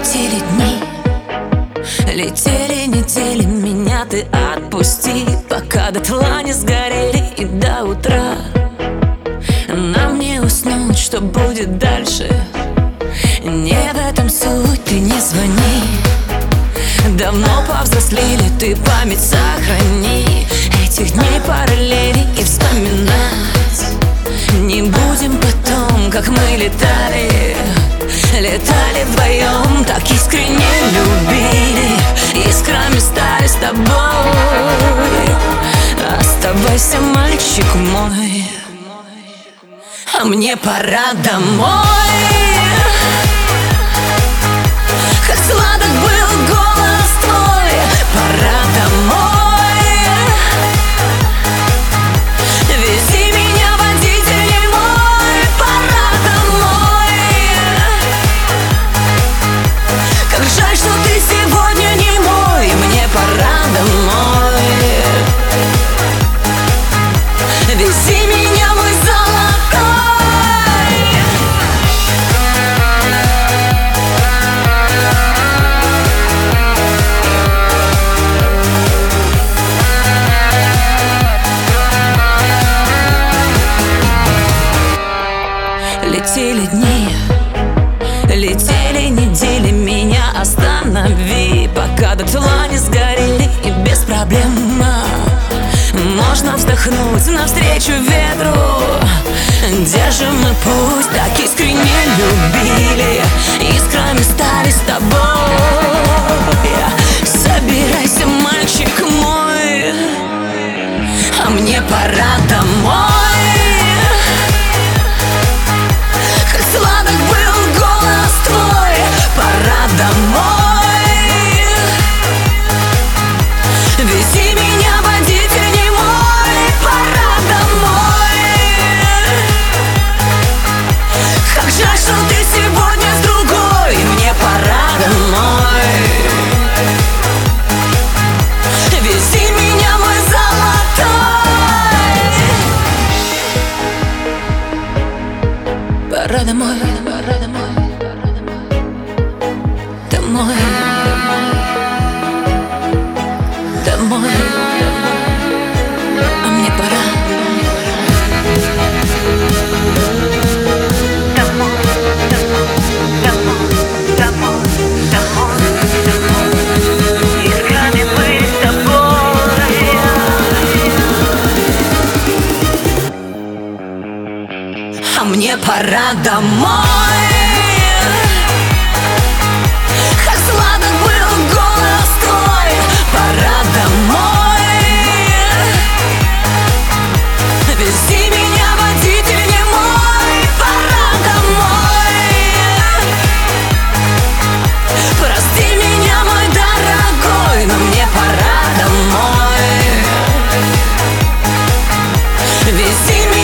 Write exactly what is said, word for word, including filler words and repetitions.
Летели дни, летели недели, меня ты отпусти, пока дотла не сгорели и до утра. Нам не уснуть, что будет дальше, не в этом суть, ты не звони. Давно повзрослели, ты память сохрани этих дней параллели и вспоминать не будем потом, как мы летали. Летали вдвоем, так искренне любили, искрами стали с тобой. Оставайся, мальчик мой, а мне пора домой. Как сладок был голос твой, пора домой. Вези меня, водитель не мой, пора домой. Как жаль, что ты сегодня не мой, мне пора домой. Вези меня, мой золотой. Летели дни, летели недели, меня останови, пока дотла не сгорели и без проблем. Можно вздохнуть навстречу ветру, держим мы путь, так искренне любили, искрами стали с тобой. Собирайся, мальчик мой, а мне пора домой. Сладок был голос твой, пора домой. Вези меня, водитель не мой, пора домой. Как жаль, что ты сегодня с другой, мне пора домой. Вези меня, мой золотой. Пора домой, пора домой, домой, домой, а мне пора домой, домой, домой, домой, домой. Искрами быть с тобой. А мне пора домой. Как сладок был голос твой, пора домой. Вези меня, водитель не мой, пора домой. Прости меня, мой дорогой, но мне пора домой. Вези меня.